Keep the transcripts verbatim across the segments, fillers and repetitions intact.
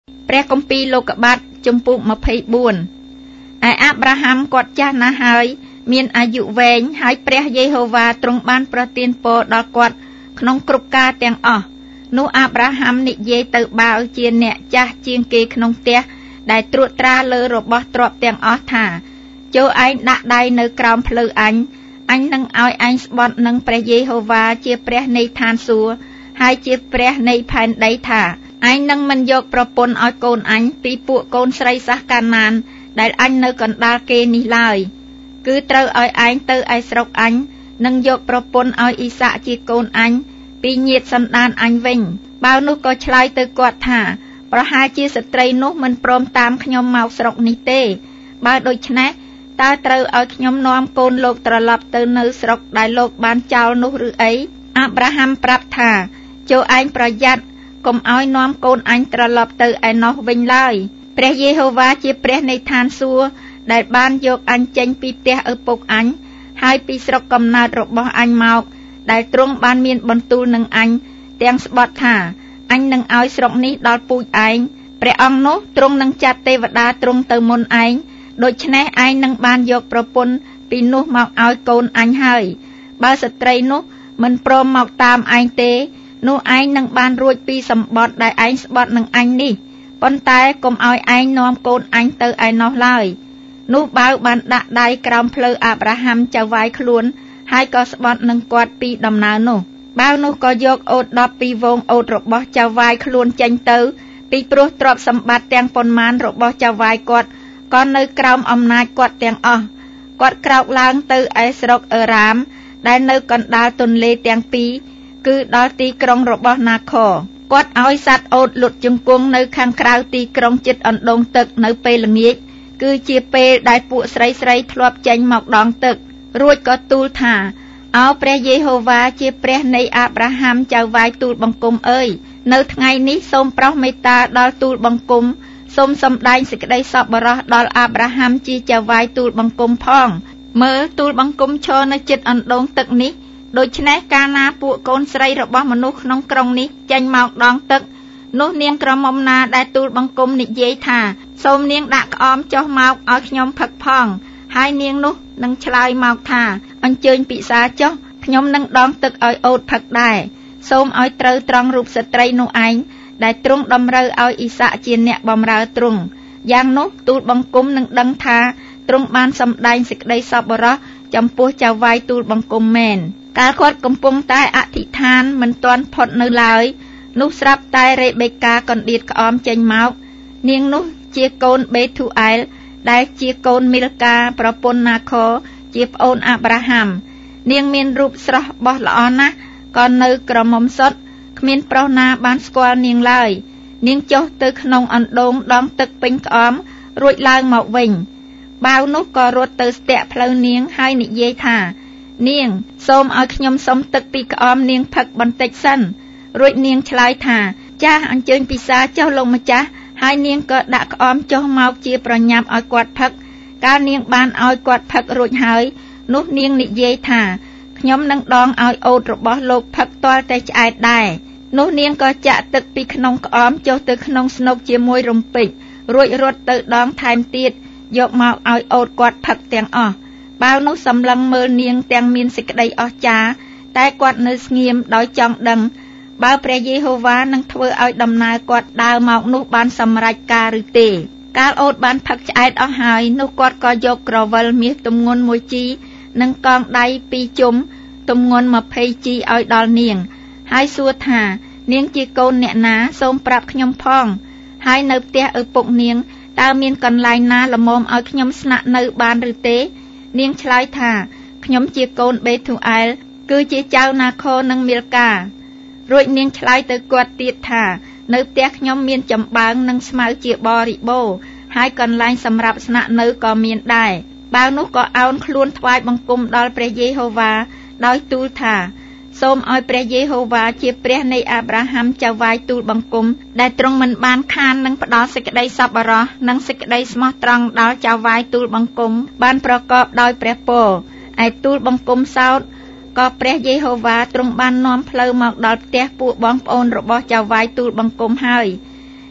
ព្រះគម្ពីរលោកុបាទជំពូកยี่สิบสี่ឯអាប់រ៉ាហាំគាត់ចាស់ណាស់ហើយមានអាយុវែងហើយព្រះយេហូវ៉ាទ្រង់បានប្រទានពរដល់គាត់ក្នុងគ្រប់ការទាំងអស់នោះអាប់រ៉ាហាំនិយាយទៅបាល់ជាអ្នកចាស់ជាងគេក្នុងផ្ទះដែលត្រួតត្រាលើរបស់ទ្រព្យទាំងអស់ថាចូលឯងដាក់ដៃនៅក្រោមភ្លៅអញអញនឹងឲ្យឯងស្បត់នឹងព្រះយេហូវ៉ាជាព្រះនៃឋានសួគ៌ហើយជាព្រះនៃផែនដីថាឯងនឹងមិនយកប្រពន្ធឲ្យកូនអញពីពួកកូនស្រីសាសកាណានដែលអញនៅកណ្ដាលគេនេះឡើយគឺត្រូវឲ្យឯងទៅឯស្រុកអញនឹងយកប្រពន្ធឲ្យអ៊ីសាក់ជាកូនអញពីញាតិសន្តានអញវិញបើនោះក៏ឆ្លើយទៅគាត់ថាប្រហែលជាស្ត្រីនោះមិនព្រមតាមខ្ញុំមកស្រុកនេះទេបើដូច្នេះតើត្រូវឲ្យខ្ញុំនាំកូនលោកត្រឡប់ទៅនៅស្រុកដែលលោកបានចោលនោះឬអីអាប់រ៉ាហាំប្រាប់ថាចូលឯងប្រយ័ត្នកុំឲ្យនាំកូនអញត្រឡប់ទៅឯណោះវិញឡើយព្រះយេហូវ៉ាជាព្រះនៃឋានសួគ៌ដែលបានយកអញចេញពីផ្ទះឪពុកអញហើយពីស្រុកកំណើតរបស់អញមកដែលទ្រង់បានមានបន្ទូលនឹងអញទាំងស្បត់ថាអញនឹងឲ្យស្រុកនេះដល់ពូជឯងព្រះអង្គនោះទ្រង់នឹងចាត់ទេវតាទ្រង់ទៅមុនឯងដូច្នេះឯងនឹងបានយកប្រពន្ធពីនោះមកឲ្យកូនអញហើយបើស្ត្រីនោះមិនព្រមមកតាមឯងទេនោះឯងនឹងបានរួចពីសម្បត្តិដែលឯងស្បត់នឹងអញនេះប៉ុន្តែកុំឲ្យឯងនាំកូនអញទៅឯណោះឡើយនោះបាវបានដាក់ដៃក្រោមភ្លៅអាប់រ៉ាហាំចៅវាយខ្លួនហើយក៏ស្បត់នឹងគាត់ពីដំណើរនោះបាវនោះក៏យកអូតដប់ពីវងអូតរបស់ចៅវាយខ្លួនចេញទៅពីព្រោះទ្រព្យសម្បត្តិទាំងប៉ុន្មានរបស់ចៅវាយគាត់ក៏នៅក្រោមអំណាចគាត់ទាំងអស់គាត់ក្រោកឡើងទៅឯស្រុកអឺរ៉ាមដែលនៅកណ្ដាលទន្លេទាំងពីរគឺដល់ទីក្រុងរបស់ណាខរគាត់ឲ្យសត្វអូតលុតជង្គង់នៅខាងក្រៅទីក្រុងជិតអណ្ដូងទឹកនៅពេលល្ងាចគឺជាពេលដែលពួកស្រីស្រីធ្លាប់ចេញមកដងទឹករួចក៏ទូលថាអោព្រះយេហូវ៉ាជាព្រះនៃអាប់រ៉ាហាំចៅវាយទូលបង្គំអើយនៅថ្ងៃនេះសូមប្រោសមេត្តាដល់ទូលបង្គំសូមសម្ដែងសេចក្តីសប្បុរសដល់អាប់រ៉ាហាំជាចៅវាយទូលបង្គំផងមើលទូលបង្គំឈរនៅជិតអណ្ដូងទឹកនេះដូច្នេះកាលណាពួកកូនស្រីរបស់មនុស្សក្នុងក្រុងនេះចេញមកដងទឹកនោះនាងក្រមុំណាដែលទូលបង្គំនិយាយថាសូមនាងដាក់ក្អមចុះមកឲ្យខ្ញុំផឹកផងហើយនាងនោះនឹងឆ្លើយមកថាអញ្ជើញពិសាចុះខ្ញុំនឹងដងទឹកឲ្យអូតផឹកដែរសូមឲ្យត្រូវត្រង់រូបស្ត្រីនោះឯងដែលទ្រង់តម្រូវឲ្យអ៊ីសាក់ជាអ្នកបម្រើទ្រង់យ៉ាងនោះទូលបង្គំនឹងដឹងថាទ្រង់បានសម្ដែងសេចក្តីសប្បុរសចំពោះចៅវាយទូលបង្គំមែនកាលគាត់កំពុងតែអធិដ្ឋានមិនទាន់ផុតនៅឡើយនោះស្រាប់តែរេបេកាកណ្ដៀតក្អមចេញមកនាងនោះជាកូនបេធូអែលដែលជាកូនមីលកាប្រពន្ធណាខរជាប្អូនអាប់រ៉ាហាំនាងមានរូបស្រស់បោះល្អណាស់ក៏នៅក្រមុំសុទ្ធគ្មានប្រុសណាបានស្គាល់នាងឡើយនាងចុះទៅក្នុងអណ្ដូងដងទឹកពេញក្អមរួចឡើងមកវិញបាវនោះក៏រត់ទៅស្ទាក់ផ្លូវនាងហើយនិយាយថានាងសូមឲ្យខ្ញុំសុំទឹកពីក្អមនាងផឹកបន្តិចសិនរួចនាងឆ្លើយថាចាស់អញ្ជើញពិសាចុះលោកម្ចាស់ហើយនាងក៏ដាក់ក្អមចុះមកជាប្រញាប់ឲ្យគាត់ផឹកកាលនាងបានឲ្យគាត់ផឹករួចហើយនោះនាងនិយាយថាខ្ញុំនឹងដងឲ្យអូតរបស់លោកផឹកទាល់តែឆ្អែតដែរនោះនាងក៏ចាក់ទឹកពីក្នុងក្អមចុះទៅក្នុងស្នុកជាមួយរំពេចរួចរត់ទៅដងថែមទៀតយកមកឲ្យអូតគាត់ផឹកទាំងអស់បាវនោះសម្លឹងមើលនាងទាំងមានសេចក្តីអស្ចារ្យតែគាត់នៅស្ងៀមដោយចង់ដឹងបើព្រះយេហូវ៉ានឹងធ្វើឲ្យដំណើរគាត់ដើរមកនោះបានសម្រេចការឬទេកាលអូតបានផឹកឆ្អែតអស់ហើយនោះគាត់ក៏យកក្រវិលមាសទម្ងន់មួយជីនិងកងដៃពីរជុំទម្ងន់ម្ភៃជីឲ្យដល់នាងហើយសួរថានាងជាកូនអ្នកណាសូមប្រាប់ខ្ញុំផងហើយនៅផ្ទះឪពុកនាងតើមានកន្លែងណាល្មមឲ្យខ្ញុំស្នាក់នៅបានឬទេនាងឆ្លើយថាខ្ញុំជាកូនបេធូអែលគឺជាចៅណាខរនិងមីលការួចនាងឆ្លើយទៅគាត់ទៀតថានៅផ្ទះខ្ញុំមានចំបើងនិងស្មៅជាបរិបូរណ៍ហើយកន្លែងសម្រាប់ស្នាក់នៅក៏មានដែរបាវនោះក៏អោនខ្លួនថ្វាយបង្គំដល់ព្រះយេហូវ៉ាដោយទូលថាសូមឲ្យព្រះយេហូវ៉ាជាព្រះនៃអាប់រ៉ាហាំចៅវាយទូលបង្គំដែលទ្រង់មិនបានខាននឹងផ្ដល់សេចក្តីសប្បុរសនិងសេចក្តីស្មោះត្រង់ដល់ចៅវាយទូលបង្គំបានប្រកបដោយព្រះពរឯទូលបង្គំសោតក៏ព្រះយេហូវ៉ាទ្រង់បាននាំផ្លូវមកដល់ផ្ទះពួកបងប្អូនរបស់ចៅវាយទូលបង្គំហើយ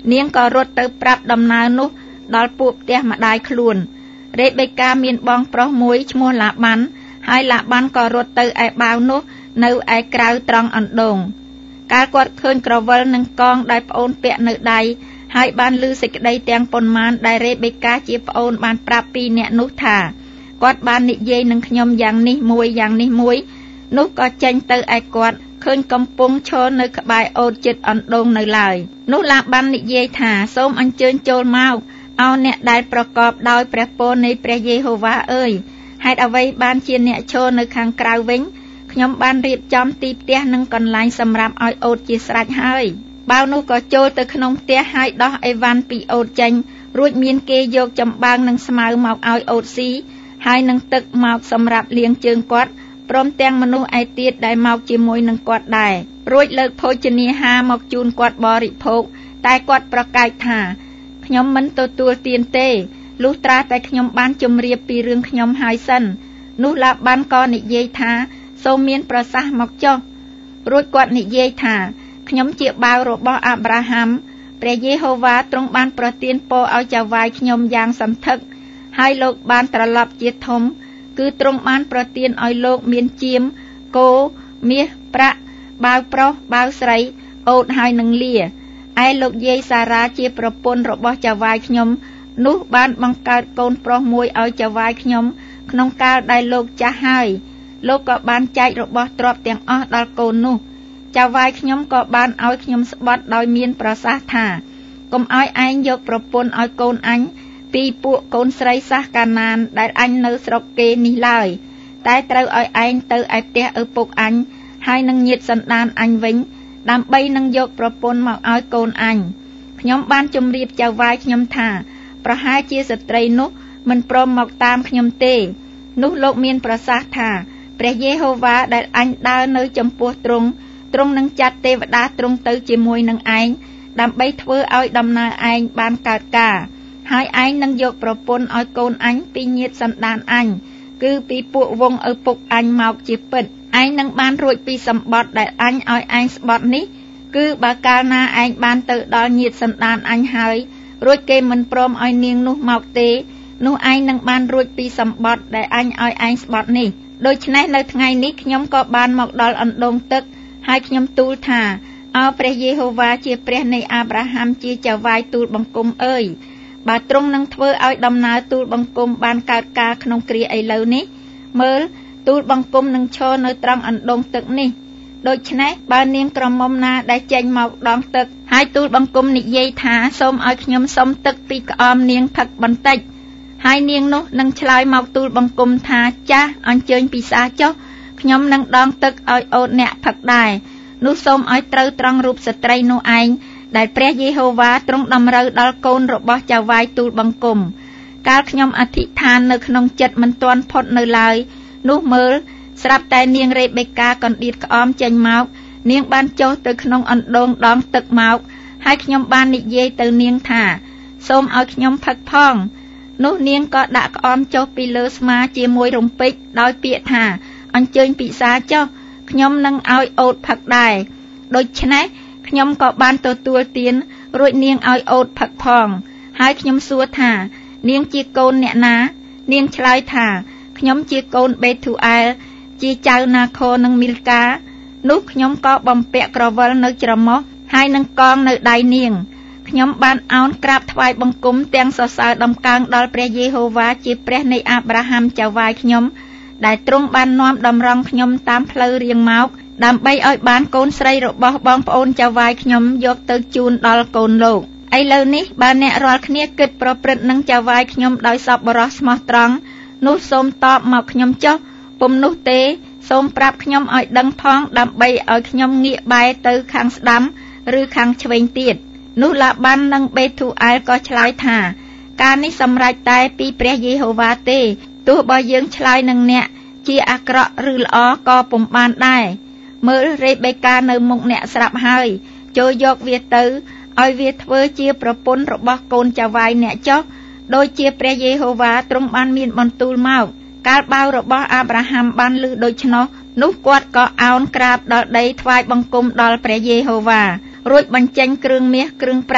នាងក៏រត់ទៅប្រាប់ដំណើរនោះដល់ពួកផ្ទះម្ដាយខ្លួនរ៉េបេកាមានបងប្រុសមួយឈ្មោះឡាបាន់ហើយឡាបាន់ក៏រត់ទៅឯបាវនោះនៅឯក្រៅត្រង់អណ្ដូងកាលគាត់ឃើញក្រវិលនិងកងដែលប្អូនពាក់នៅដៃហើយបានឮសេចក្តីទាំងប៉ុន្មានដែលរ៉េបេកាជាប្អូនបានប្រាប់ពីអ្នកនោះថាគាត់បាននិយាយនឹងខ្ញុំយ៉ាងនេះមួយយ៉ាងនេះមួយនោះក៏ចេញទៅឯគាត់ឃើញកំពុងឈរនៅក្បែរអូតចិត្តអណ្ដូងនៅឡើយនោះឡាបាននិយាយថាសូមអញ្ជើញចូលមកអោអ្នកដែលប្រកបដោយព្រះពរនៃព្រះយេហូវ៉ាអើយហេតុអ្វីបានជាអ្នកឈរនៅខាងក្រៅវិញខ្ញុំបានរៀបចំទីផ្ទះនិងកន្លែងសម្រាប់ឲ្យអូតជាស្រេចហើយបាវនោះក៏ចូលទៅក្នុងផ្ទះហើយដោះអីវ៉ាន់ពីអូតចេញរួចមានគេយកចំបើងនិងស្មៅមកឲ្យអូតស៊ីហើយនឹងទឹកមកសម្រាប់លាងជើងគាត់ព្រមទាំងមនុស្សឯទៀតដែលមកជាមួយនឹងគាត់ដែររួចលើកភោជនាហារមកជូនគាត់បរិភោគតែគាត់ប្រកែកថាខ្ញុំមិនទទួលទានទេលុះត្រាតែខ្ញុំបានជម្រាបពីរឿងខ្ញុំហើយសិននោះឡាបានក៏និយាយថាសូមមានប្រសាសន៍មកចុះរួចគាត់និយាយថាខ្ញុំជាបាវរបស់អាប់រ៉ាហាំព្រះយេហូវ៉ាទ្រង់បានប្រទានពរឲ្យចៅហ្វាយខ្ញុំយ៉ាងសន្ធឹកហើយលោកបានត្រឡប់ជាធំគឺទ្រង់បានប្រទានឲ្យលោកមានជាមគោមាសប្រាក់បាវប្រុសបាវស្រីអូតហើយនឹងលាឯលោកយាយសារ៉ាជាប្រពន្ធរបស់ចៅហ្វាយខ្ញុំនោះបានបង្កើតកូនប្រុសមួយឲ្យចៅហ្វាយខ្ញុំក្នុងកាលដែលលោកចាស់ហើយលោកក៏បានចែករបស់ទ្រព្យទាំងអស់ដល់កូននោះចៅហ្វាយខ្ញុំក៏បានឲ្យខ្ញុំស្បត់ដោយមានប្រសាសន៍ថាកុំឲ្យឯងយកប្រពន្ធឲ្យកូនអញពីពួកកូនស្រីសាសកាណានដែលអញនៅស្រុកគេនេះឡើយតែត្រូវឲ្យឯងទៅឯផ្ទះឪពុកអញហើយនឹងញាតិសន្តានអញវិញដើម្បីនឹងយកប្រពន្ធមកឲ្យកូនអញខ្ញុំបានជម្រាបចៅហ្វាយខ្ញុំថាប្រហែលជាស្ត្រីនោះមិនព្រមមកតាមខ្ញុំទេនោះលោកមានប្រសាសន៍ថាព្រះយេហូវ៉ាដែលអញដើរនៅចំពោះទ្រង់ទ្រង់នឹងចាត់ទេវតាទ្រង់ទៅជាមួយនឹងឯងដើម្បីធ្វើឲ្យដំណើរឯងបានកើតការហើយឯងនឹងយកប្រពន្ធឲ្យកូនអញពីញាតិសន្តានអញគឺពីពួកវង្សឪពុកអញមកជាពិតឯងនឹងបានរួចពីសម្បត្តិដែលអញឲ្យឯងស្បត់នេះគឺបើកាលណាឯងបានទៅដល់ញាតិសន្តានអញហើយរួចគេមិនព្រមឲ្យនាងនោះមកទេនោះឯងនឹងបានរួចពីសម្បត្តិដែលអញឲ្យឯងស្បត់នេះដូច្នេះនៅថ្ងៃនេះខ្ញុំក៏បានមកដល់អណ្ដូងទឹកហើយខ្ញុំទូលថាអោព្រះយេហូវ៉ាជាព្រះនៃអាប់រ៉ាហាំជាចៅហ្វាយទូលបង្គំអើយបើទ្រង់នឹងធ្វើឲ្យដំណើរទូលបង្គំបានកើតការក្នុងគ្រាឥឡូវនេះមើលទូលបង្គំនឹងឈរនៅត្រង់អណ្ដូងទឹកនេះដូច្នេះបើនាងក្រមុំណាដែលចេញមកដងទឹកហើយទូលបង្គំនិយាយថាសូមឲ្យខ្ញុំសុំទឹកពីក្អមនាងផឹកបន្តិចហើយនាងនោះនឹងឆ្លើយមកទូលបង្គំថាចាស់អញ្ជើញពិសាចុះខ្ញុំនឹងដងទឹកឲ្យអូនអ្នកផឹកដែរនោះសូមឲ្យត្រូវត្រង់រូបស្ត្រីនោះឯងដែលព្រះយេហូវ៉ាទ្រង់តម្រូវដល់កូនរបស់ចៅហ្វាយទូលបង្គំកាលខ្ញុំអធិដ្ឋាននៅក្នុងចិត្តមិនទាន់ផុតនៅឡើយនោះមើលស្រាប់តែនាងរ៉េបេកាកណ្ដៀតក្អមចេញមកនាងបានចុះទៅក្នុងអណ្ដូងដងទឹកមកហើយខ្ញុំបាននិយាយទៅនាងថាសូមឲ្យខ្ញុំផឹកផងនោះនាងក៏ដាក់ក្អមចុះពីលើស្មាជាមួយរំពេចដោយពាក្យថាអញ្ជើញពិសាចុះខ្ញុំនឹងឲ្យអូតផឹកដែរដូច្នេះខ្ញុំក៏បានទទួលទានរួចនាងឲ្យអូតផឹកផងហើយខ្ញុំសួរថានាងជាកូនអ្នកណានាងឆ្លើយថាខ្ញុំជាកូនបេធូអែលជាចៅណាខរនិងមីលកានោះខ្ញុំក៏បំពាក់ក្រវិលនៅច្រមុះហើយនឹងកងនៅដៃនាងខ្ញុំបានអោនក្រាបថ្វាយបង្គំទាំងសរសើរដំកើងដល់ព្រះយេហូវ៉ាជាព្រះនៃអាប់រ៉ាហាំចៅហ្វាយខ្ញុំដែលទ្រង់បាននាំតម្រង់ខ្ញុំតាមផ្លូវរៀងមកដើម្បីឲ្យបានកូនស្រីរបស់បងប្អូនចៅហ្វាយខ្ញុំយកទៅជូនដល់កូនលោកឥឡូវនេះបើអ្នករាល់គ្នាគិតប្រព្រឹត្តនឹងចៅហ្វាយខ្ញុំដោយសប្បុរសស្មោះត្រង់នោះសូមតបមកខ្ញុំចុះពុំនោះទេសូមប្រាប់ខ្ញុំឲ្យដឹងផងដើម្បីឲ្យខ្ញុំងាកបែរទៅខាងស្ដាំឬខាងឆ្វេងទៀតនោះឡាបាននិងបេធូអែលក៏ឆ្លើយថាការនេះសម្រេចតែពីព្រះយេហូវ៉ាទេទោះបើយើងឆ្លើយនឹងអ្នកជាអាក្រក់ឬល្អក៏ពុំបានដែរមើលរ៉េបេកានៅមុខអ្នកស្រាប់ហើយចូលយកវាទៅឲ្យវាធ្វើជាប្រពន្ធរបស់កូនចៅហ្វាយអ្នកចុះដោយជាព្រះយេហូវ៉ាទ្រង់បានមានបន្ទូលមកកាលបាវរបស់អាប់រ៉ាហាំបានឮដូច្នោះនោះគាត់ក៏អោនក្រាបដល់ដីថ្វាយបង្គំដល់ព្រះយេហូវ៉ារួចបញ្ចេញគ្រឿងមាសគ្រឿងប្រាក់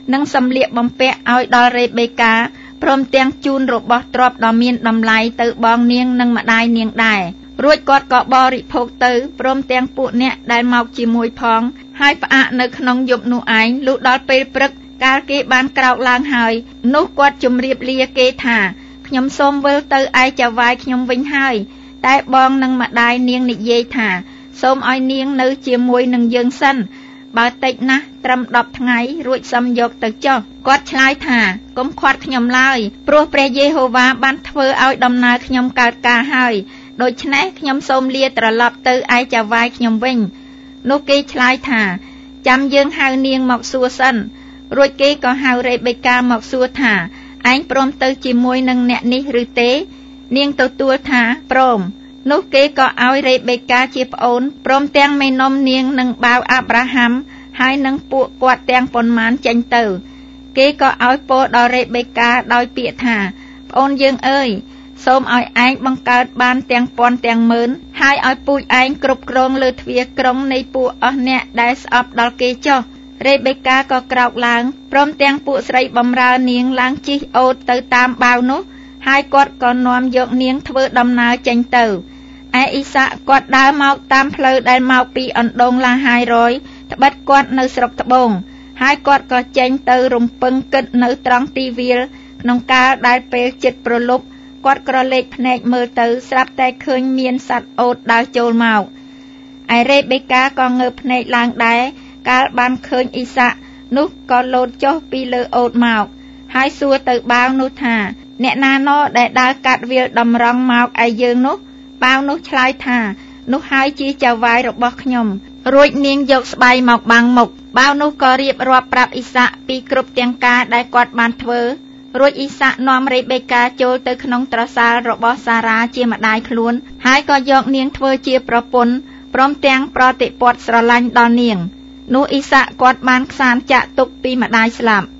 និងសម្លៀកបំពាក់ឲ្យដល់រ៉េបេកាព្រមទាំងជូនរបស់ទ្រព្យដ៏មានតម្លៃទៅបងនាងនិងម្ដាយនាងដែររួចគាត់ក៏បរិភោគទៅព្រមទាំងពួកអ្នកដែលមកជាមួយផងហើយផ្អាកនៅក្នុងយប់នោះឯងលុះដល់ពេលព្រឹកកាលគេបានក្រោកឡើងហើយនោះគាត់ជម្រាបលាគេថាខ្ញុំសូមវិលទៅឯចៅហ្វាយខ្ញុំវិញហើយតែបងនិងម្ដាយនាងនិយាយថាសូមឲ្យនាងនៅជាមួយនឹងយើងសិនបើតិចណាស់ត្រឹមដប់ថ្ងៃរួចសុំយកទៅចុះគាត់ឆ្លើយថាកុំខាត់ខ្ញុំឡើយព្រោះព្រះយេហូវ៉ាបានធ្វើឲ្យដំណើរខ្ញុំកើតការហើយដូច្នេះខ្ញុំសូមលាត្រឡប់ទៅឯចៅហ្វាយខ្ញុំវិញនោះគេឆ្លើយថាចាំយើងហៅនាងមកសួរសិនរួចគេក៏ហៅរ៉េបេកាមកសួរថាឯងព្រមទៅជាមួយនឹងអ្នកនេះឬទេនាងទទួលថាព្រមនោះគេក៏ឲ្យរ៉េបេកាជាប្អូនព្រមទាំងមេនំនាងនិងបាវអាប់រ៉ាហាំហើយនឹងពួកគាត់ទាំងប៉ុន្មានចេញទៅគេក៏ឲ្យពោលដល់រ៉េបេកាដោយពាក្យថាប្អូនយើងអើយសូមឲ្យឯងបង្កើតបានទាំងពាន់ទាំងម៉ឺនហើយឲ្យពូជឯងគ្រប់គ្រងលើទ្វារក្រុងនៃពួកអស់អ្នកដែលស្អប់ដល់គេចុះរ៉េបេកាក៏ក្រោកឡើងព្រមទាំងពួកស្រីបម្រើនាងឡើងជិះអូតទៅតាមបាវនោះហើយគាត់ក៏នាំយកនាងធ្វើដំណើរចេញទៅឯអ៊ីសាក់គាត់ដើរមកតាមផ្លូវដែលមកពីអណ្ដូងឡាហាយរយត្បិតគាត់នៅស្រុកត្បូងហើយគាត់ក៏ចេញទៅរំពឹងគិតនៅត្រង់ទីវាលក្នុងកាលដែលពេលចិត្តប្រលប់គាត់ក្រឡេកភ្នែកមើលទៅស្រាប់តែឃើញមានសត្វអូតដើរចូលមកឯរ៉េបេកាក៏ងើបភ្នែកឡើងដែរកាលបានឃើញអ៊ីសាក់នោះក៏លោតចុះពីលើអូតមកហើយសួរទៅបាវនោះថាអ្នកណាណោដែលដើរកាត់វាលតម្រង់មកឯយើងនោះបាវនោះឆ្លើយថានោះហើយជាចៅហ្វាយរបស់ខ្ញុំរួចនាងយកស្បៃមកបាំងមុខបាវនោះក៏រៀបរាប់ប្រាប់អ៊ីសាក់ពីគ្រប់ទាំងការដែលគាត់បានធ្វើរួចអ៊ីសាក់នាំរ៉េបេកាចូលទៅក្នុងត្រសាលរបស់សារ៉ាជាម្ដាយខ្លួនហើយក៏យកនាងធ្វើជាប្រពន្ធព្រមទាំងប្រតិព័ទ្ធស្រឡាញ់ដល់នាងនោះអ៊ីសាក់គាត់បានខ្សានចាក់ទុកពីម្ដាយស្លាប់